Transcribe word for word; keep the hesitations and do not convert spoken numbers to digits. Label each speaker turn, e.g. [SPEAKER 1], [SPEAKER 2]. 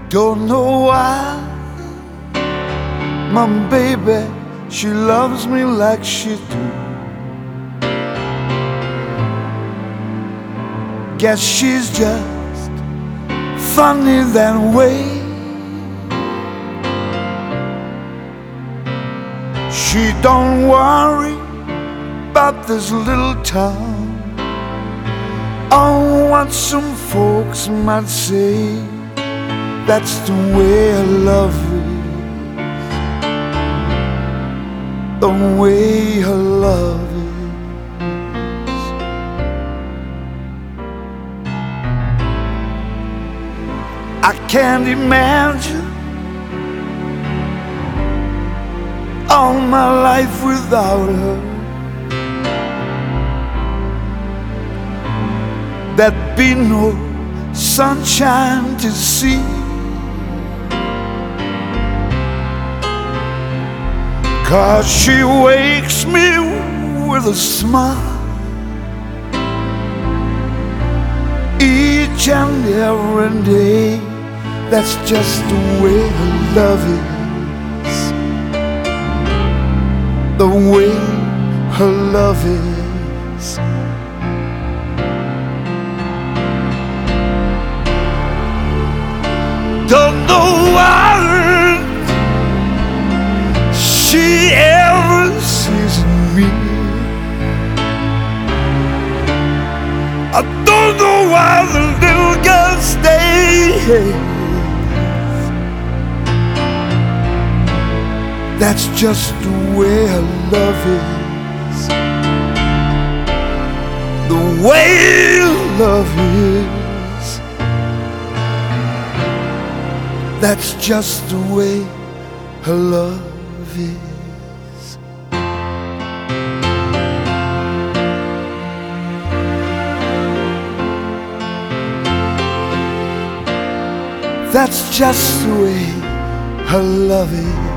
[SPEAKER 1] Don't know why, my baby, she loves me like she do. Guess she's just funny that way. She don't worry about this little town, oh, what some folks might say. That's the way I love is, the way I love is. I can't imagine all my life without her. There'd be no sunshine to see, 'cause she wakes me with a smile each and every day. That's just the way her love is, the way her love is. Don't know why she ever sees me. I don't know why the little girl stays. That's just the way her love is, the way love is. That's just the way her love is. That's just the way her love is.